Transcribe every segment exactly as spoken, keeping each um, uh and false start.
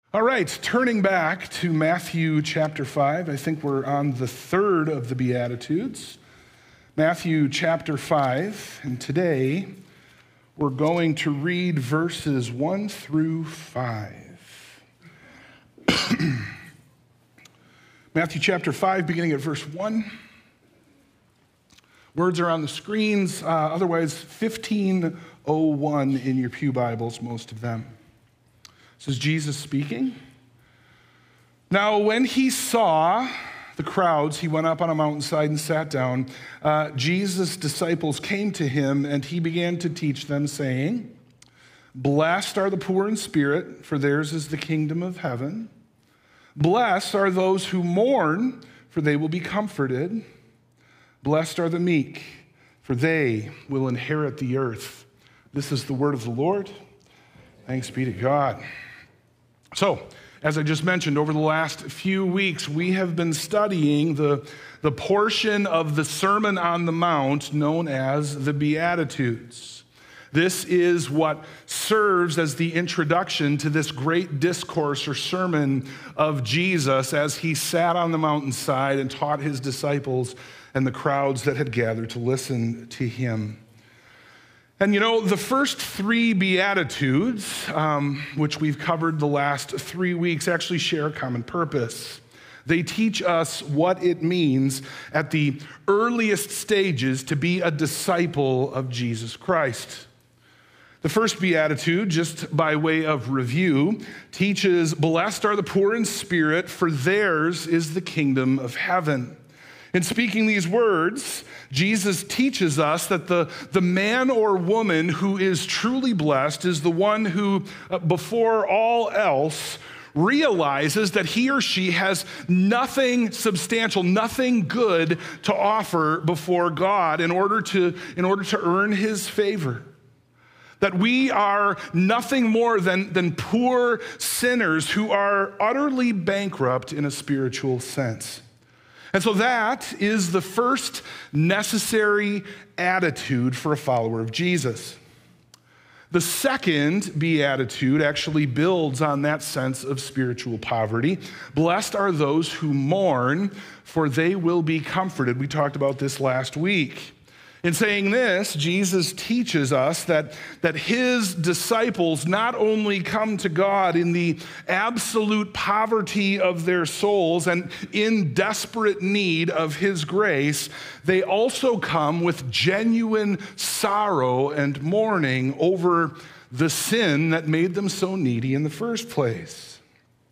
All right, turning back to Matthew chapter five. I think we're on the third of the Beatitudes. Matthew chapter five, and today we're going to read verses one through five. Matthew chapter five, beginning at verse one. Words are on the screens, uh, otherwise fifteen oh one in your pew Bibles, most of them. This is Jesus speaking. Now, when he saw the crowds, he went up on a mountainside and sat down. Uh, Jesus' disciples came to him, and he began to teach them, saying, "Blessed are the poor in spirit, for theirs is the kingdom of heaven. Blessed are those who mourn, for they will be comforted. Blessed are the meek, for they will inherit the earth." This is the word of the Lord. Thanks be to God. So, as I just mentioned, over the last few weeks, we have been studying the, the portion of the Sermon on the Mount known as the Beatitudes. This is what serves as the introduction to this great discourse or sermon of Jesus as he sat on the mountainside and taught his disciples and the crowds that had gathered to listen to him. And you know, the first three Beatitudes, um, which we've covered the last three weeks, actually share a common purpose. They teach us what it means at the earliest stages to be a disciple of Jesus Christ. The first Beatitude, just by way of review, teaches, "Blessed are the poor in spirit, for theirs is the kingdom of heaven." In speaking these words, Jesus teaches us that the, the man or woman who is truly blessed is the one who, uh, before all else, realizes that he or she has nothing substantial, nothing good to offer before God in order to, in order to earn his favor. That we are nothing more than, than poor sinners who are utterly bankrupt in a spiritual sense. And so that is the first necessary attitude for a follower of Jesus. The second beatitude actually builds on that sense of spiritual poverty. Blessed are those who mourn, for they will be comforted. We talked about this last week. In saying this, Jesus teaches us that, that his disciples not only come to God in the absolute poverty of their souls and in desperate need of his grace, they also come with genuine sorrow and mourning over the sin that made them so needy in the first place.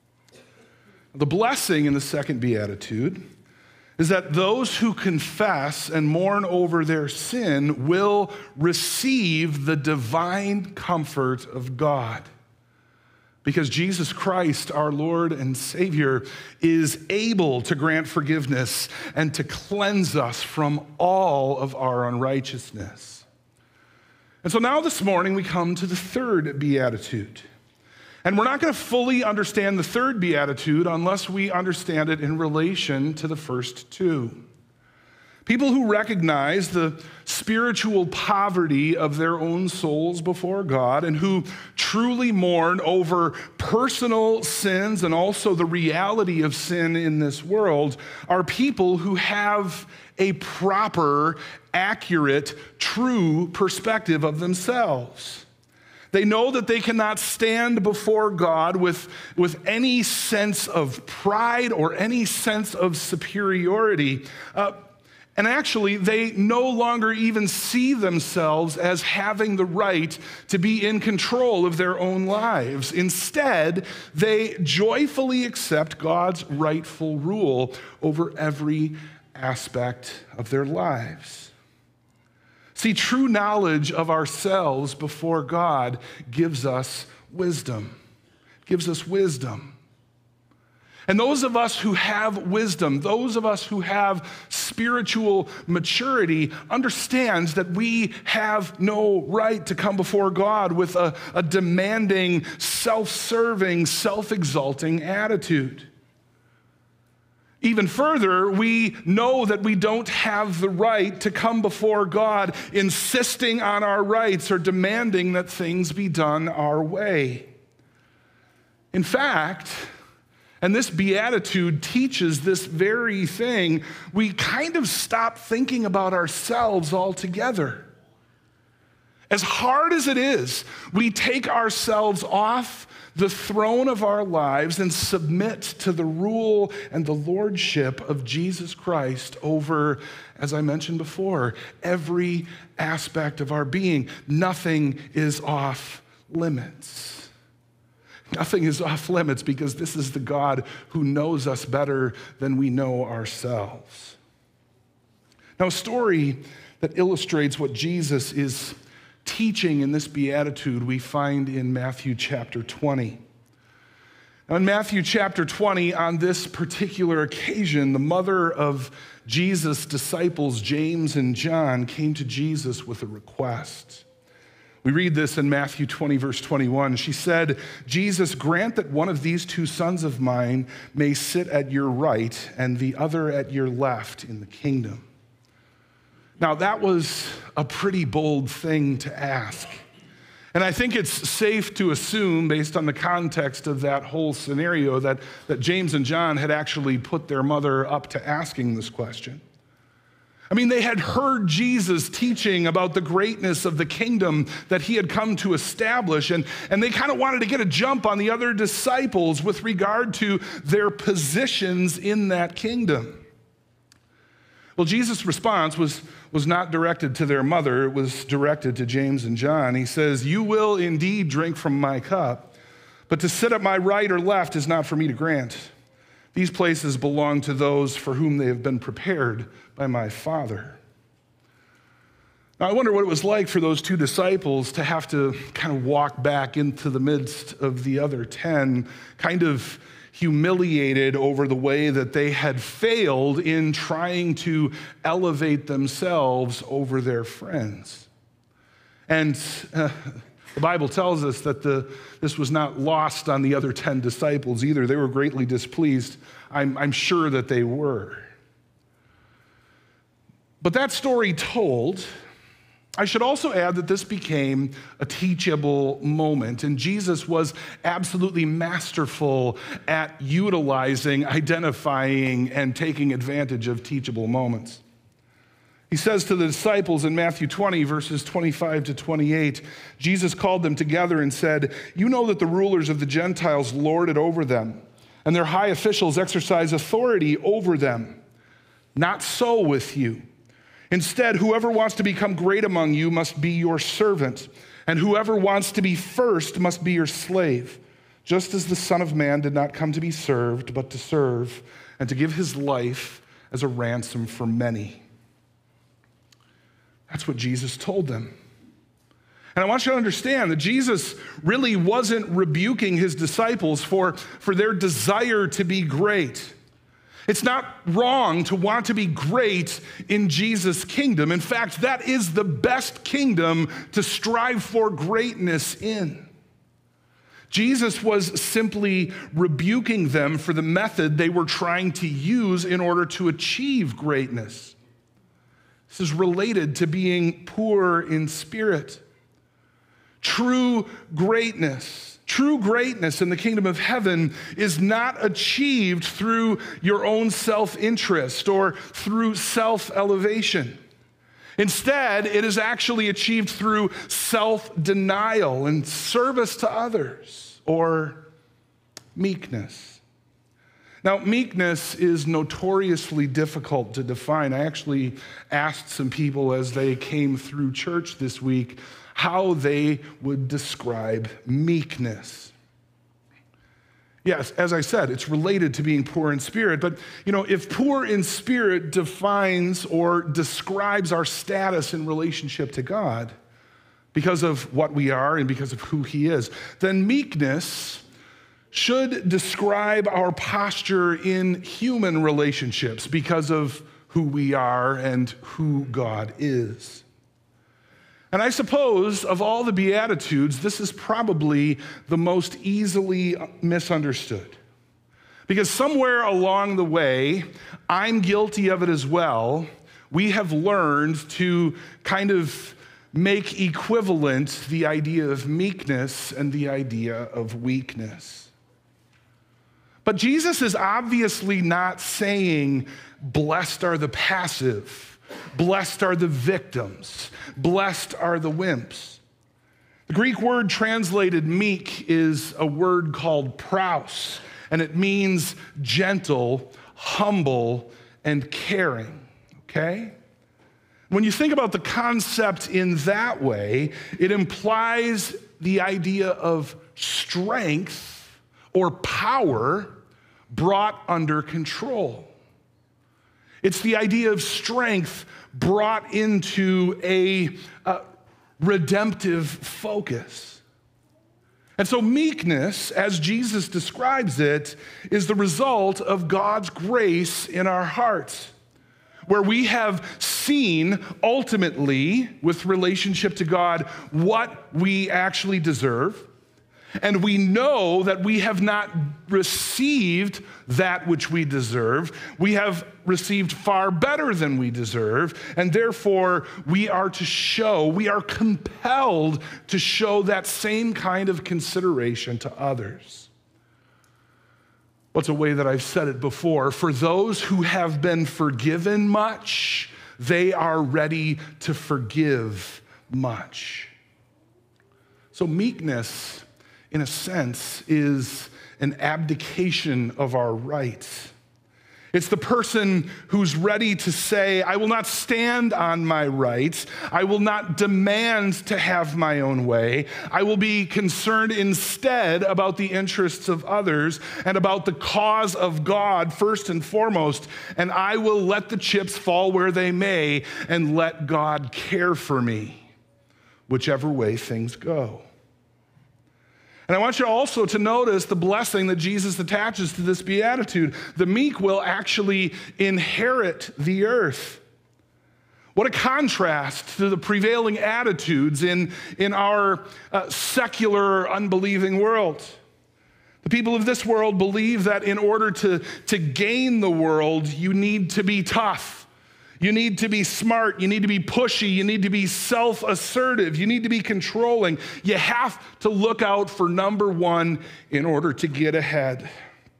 The blessing in the second beatitude is that those who confess and mourn over their sin will receive the divine comfort of God. Because Jesus Christ, our Lord and Savior, is able to grant forgiveness and to cleanse us from all of our unrighteousness. And so now this morning we come to the third beatitude. And we're not going to fully understand the third beatitude unless we understand it in relation to the first two. People who recognize the spiritual poverty of their own souls before God and who truly mourn over personal sins and also the reality of sin in this world are people who have a proper, accurate, true perspective of themselves. They know that they cannot stand before God with, with any sense of pride or any sense of superiority. Uh, and actually, they no longer even see themselves as having the right to be in control of their own lives. Instead, they joyfully accept God's rightful rule over every aspect of their lives. See, true knowledge of ourselves before God gives us wisdom, gives us wisdom. And those of us who have wisdom, those of us who have spiritual maturity, understands that we have no right to come before God with a, a demanding, self-serving, self-exalting attitude. Even further, we know that we don't have the right to come before God insisting on our rights or demanding that things be done our way. In fact, and this beatitude teaches this very thing, we kind of stop thinking about ourselves altogether. As hard as it is, we take ourselves off the throne of our lives and submit to the rule and the lordship of Jesus Christ over, as I mentioned before, every aspect of our being. Nothing is off limits. Nothing is off limits because this is the God who knows us better than we know ourselves. Now, a story that illustrates what Jesus is teaching in this beatitude we find in Matthew chapter twenty. Now in Matthew chapter twenty, on this particular occasion, the mother of Jesus' disciples, James and John, came to Jesus with a request. We read this in Matthew twenty, verse twenty-one. She said, "Jesus, grant that one of these two sons of mine may sit at your right and the other at your left in the kingdom." Now, that was a pretty bold thing to ask. And I think it's safe to assume, based on the context of that whole scenario, that, that James and John had actually put their mother up to asking this question. I mean, they had heard Jesus teaching about the greatness of the kingdom that he had come to establish, and, and they kind of wanted to get a jump on the other disciples with regard to their positions in that kingdom. Well, Jesus' response was, was not directed to their mother. It was directed to James and John. He says, "You will indeed drink from my cup, but to sit at my right or left is not for me to grant. These places belong to those for whom they have been prepared by my Father." Now, I wonder what it was like for those two disciples to have to kind of walk back into the midst of the other ten, kind of humiliated over the way that they had failed in trying to elevate themselves over their friends. And uh, the Bible tells us that the, this was not lost on the other ten disciples either. They were greatly displeased. I'm, I'm sure that they were. But that story told, I should also add that this became a teachable moment, and Jesus was absolutely masterful at utilizing, identifying, and taking advantage of teachable moments. He says to the disciples in Matthew twenty, verses twenty-five to twenty-eight, Jesus called them together and said, "You know that the rulers of the Gentiles lord it over them, and their high officials exercise authority over them. Not so with you. Instead, whoever wants to become great among you must be your servant, and whoever wants to be first must be your slave, just as the Son of Man did not come to be served, but to serve, and to give his life as a ransom for many." That's what Jesus told them. And I want you to understand that Jesus really wasn't rebuking his disciples for, for their desire to be great. It's not wrong to want to be great in Jesus' kingdom. In fact, that is the best kingdom to strive for greatness in. Jesus was simply rebuking them for the method they were trying to use in order to achieve greatness. This is related to being poor in spirit. True greatness, true greatness in the kingdom of heaven is not achieved through your own self-interest or through self-elevation. Instead, it is actually achieved through self-denial and service to others, or meekness. Now, meekness is notoriously difficult to define. I actually asked some people as they came through church this week how they would describe meekness. Yes, as I said, it's related to being poor in spirit, but you know, if poor in spirit defines or describes our status in relationship to God because of what we are and because of who he is, then meekness should describe our posture in human relationships because of who we are and who God is. And I suppose of all the Beatitudes, this is probably the most easily misunderstood. Because somewhere along the way, I'm guilty of it as well, we have learned to kind of make equivalent the idea of meekness and the idea of weakness. But Jesus is obviously not saying, blessed are the passive, blessed are the victims, blessed are the wimps. The Greek word translated meek is a word called praus, and it means gentle, humble, and caring, okay? When you think about the concept in that way, it implies the idea of strength or power brought under control. It's the idea of strength brought into a uh, redemptive focus. And so meekness, as Jesus describes it, is the result of God's grace in our hearts, where we have seen ultimately, with relationship to God, what we actually deserve. And we know that we have not received that which we deserve. We have received far better than we deserve. And therefore, we are to show, we are compelled to show that same kind of consideration to others. What's a way that I've said it before? For those who have been forgiven much, they are ready to forgive much. So meekness, in a sense, is an abdication of our rights. It's the person who's ready to say, I will not stand on my rights. I will not demand to have my own way. I will be concerned instead about the interests of others and about the cause of God first and foremost. And I will let the chips fall where they may and let God care for me, whichever way things go. And I want you also to notice the blessing that Jesus attaches to this beatitude. The meek will actually inherit the earth. What a contrast to the prevailing attitudes in, in our uh, secular, unbelieving world. The people of this world believe that in order to, to gain the world, you need to be tough. You need to be smart. You need to be pushy. You need to be self-assertive. You need to be controlling. You have to look out for number one in order to get ahead.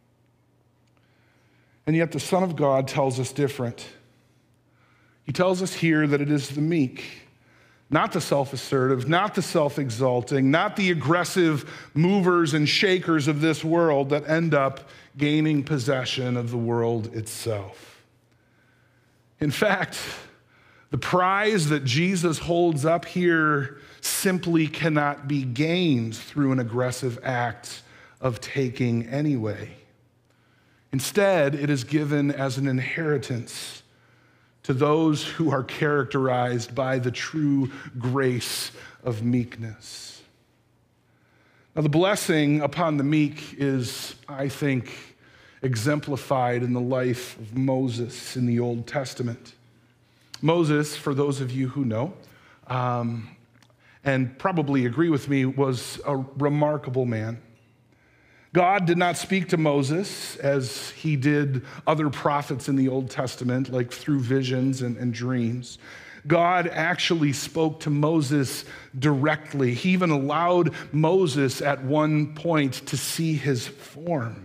And yet the Son of God tells us different. He tells us here that it is the meek, not the self-assertive, not the self-exalting, not the aggressive movers and shakers of this world that end up gaining possession of the world itself. In fact, the prize that Jesus holds up here simply cannot be gained through an aggressive act of taking anyway. Instead, it is given as an inheritance to those who are characterized by the true grace of meekness. Now, the blessing upon the meek is, I think, exemplified in the life of Moses in the Old Testament. Moses, for those of you who know, um, and probably agree with me, was a remarkable man. God did not speak to Moses as he did other prophets in the Old Testament, like through visions and, and dreams. God actually spoke to Moses directly. He even allowed Moses at one point to see his form.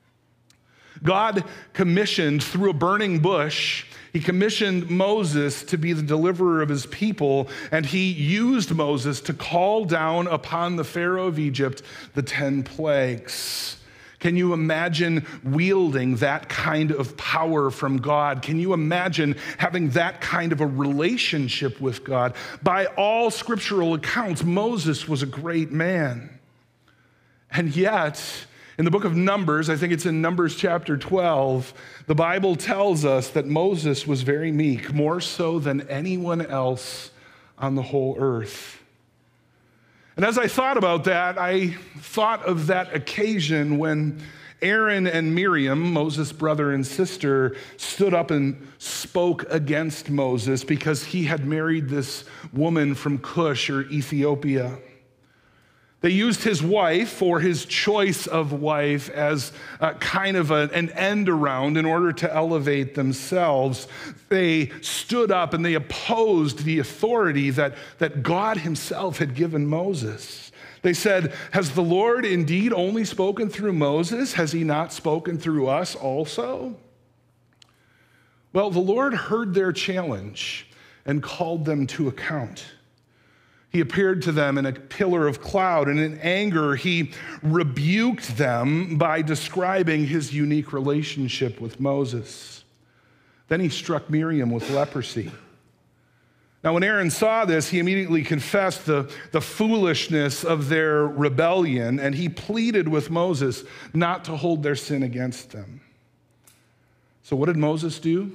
God commissioned through a burning bush, he commissioned Moses to be the deliverer of his people, and he used Moses to call down upon the Pharaoh of Egypt the ten plagues. Can you imagine wielding that kind of power from God? Can you imagine having that kind of a relationship with God? By all scriptural accounts, Moses was a great man. And yet, in the book of Numbers, I think it's in Numbers chapter twelve, the Bible tells us that Moses was very meek, more so than anyone else on the whole earth. And as I thought about that, I thought of that occasion when Aaron and Miriam, Moses' brother and sister, stood up and spoke against Moses because he had married this woman from Cush or Ethiopia. They used his wife or his choice of wife as a kind of a, an end around in order to elevate themselves. They stood up and they opposed the authority that, that God himself had given Moses. They said, has the Lord indeed only spoken through Moses? Has he not spoken through us also? Well, the Lord heard their challenge and called them to account. He appeared to them in a pillar of cloud, and in anger, he rebuked them by describing his unique relationship with Moses. Then he struck Miriam with leprosy. Now, when Aaron saw this, he immediately confessed the, the foolishness of their rebellion, and he pleaded with Moses not to hold their sin against them. So what did Moses do?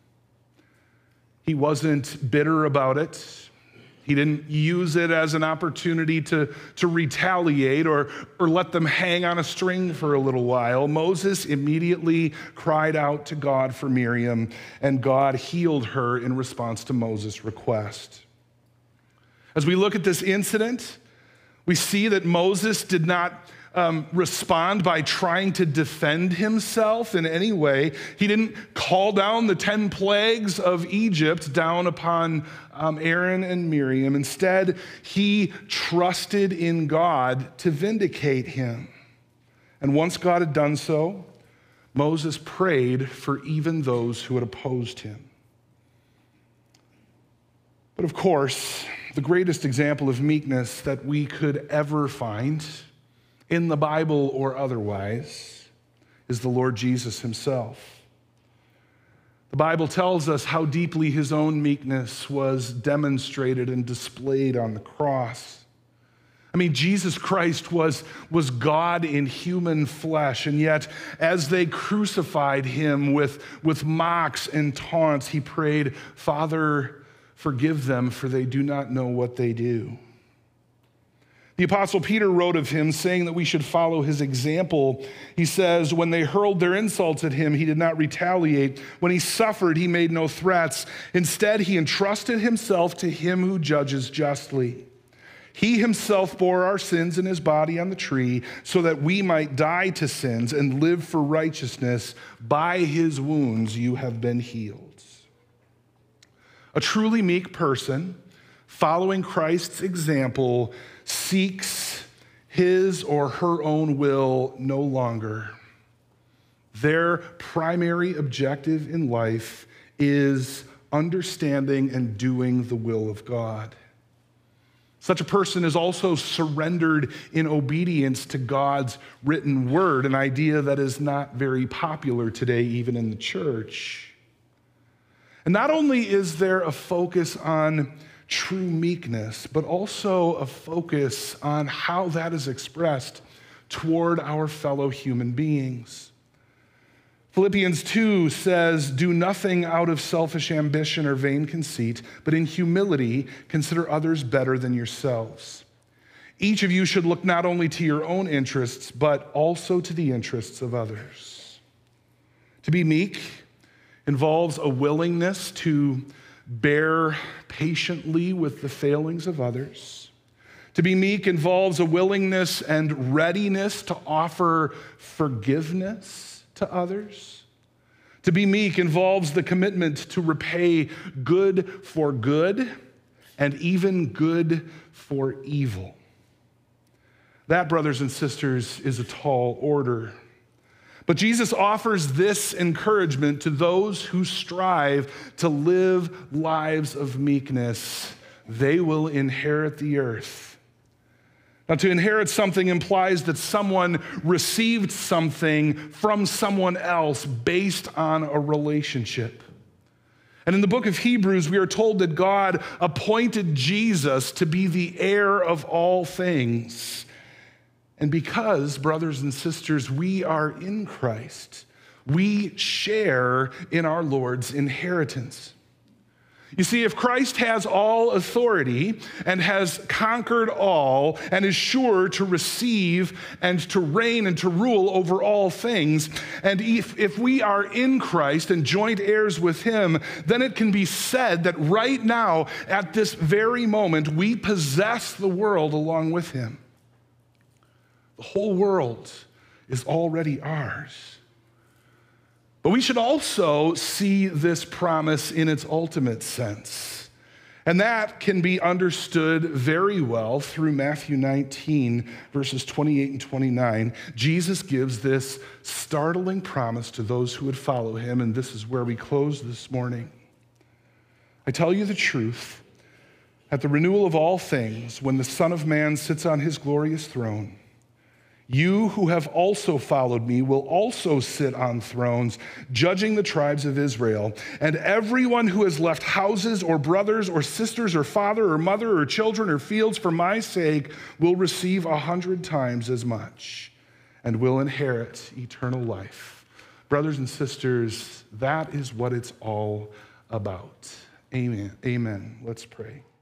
He wasn't bitter about it. He didn't use it as an opportunity to, to retaliate or, or let them hang on a string for a little while. Moses immediately cried out to God for Miriam, and God healed her in response to Moses' request. As we look at this incident, we see that Moses did not Um, respond by trying to defend himself in any way. He didn't call down the ten plagues of Egypt down upon um, Aaron and Miriam. Instead, he trusted in God to vindicate him. And once God had done so, Moses prayed for even those who had opposed him. But of course, the greatest example of meekness that we could ever find in the Bible or otherwise is the Lord Jesus himself. The Bible tells us how deeply his own meekness was demonstrated and displayed on the cross. I mean, Jesus Christ was, was God in human flesh, and yet as they crucified him with, with mocks and taunts, he prayed, "Father, forgive them, for they do not know what they do." The Apostle Peter wrote of him, saying that we should follow his example. He says, when they hurled their insults at him, he did not retaliate. When he suffered, he made no threats. Instead, he entrusted himself to him who judges justly. He himself bore our sins in his body on the tree, so that we might die to sins and live for righteousness. By his wounds you have been healed. A truly meek person, following Christ's example, seeks his or her own will no longer. Their primary objective in life is understanding and doing the will of God. Such a person is also surrendered in obedience to God's written word, an idea that is not very popular today, even in the church. And not only is there a focus on true meekness, but also a focus on how that is expressed toward our fellow human beings. Philippians two says, "Do nothing out of selfish ambition or vain conceit, but in humility consider others better than yourselves. Each of you should look not only to your own interests, but also to the interests of others." To be meek involves a willingness to bear patiently with the failings of others. To be meek involves a willingness and readiness to offer forgiveness to others. To be meek involves the commitment to repay good for good and even good for evil. That, brothers and sisters, is a tall order. But Jesus offers this encouragement to those who strive to live lives of meekness. They will inherit the earth. Now, to inherit something implies that someone received something from someone else based on a relationship. And in the book of Hebrews, we are told that God appointed Jesus to be the heir of all things. And because, brothers and sisters, we are in Christ, we share in our Lord's inheritance. You see, if Christ has all authority and has conquered all and is sure to receive and to reign and to rule over all things, and if, if we are in Christ and joint heirs with him, then it can be said that right now, at this very moment, we possess the world along with him. The whole world is already ours. But we should also see this promise in its ultimate sense. And that can be understood very well through Matthew nineteen, verses twenty-eight and twenty-nine. Jesus gives this startling promise to those who would follow him, and this is where we close this morning. I tell you the truth, at the renewal of all things, when the Son of Man sits on his glorious throne, you who have also followed me will also sit on thrones, judging the tribes of Israel. And everyone who has left houses or brothers or sisters or father or mother or children or fields for my sake will receive a hundred times as much and will inherit eternal life. Brothers and sisters, that is what it's all about. Amen. Amen. Let's pray.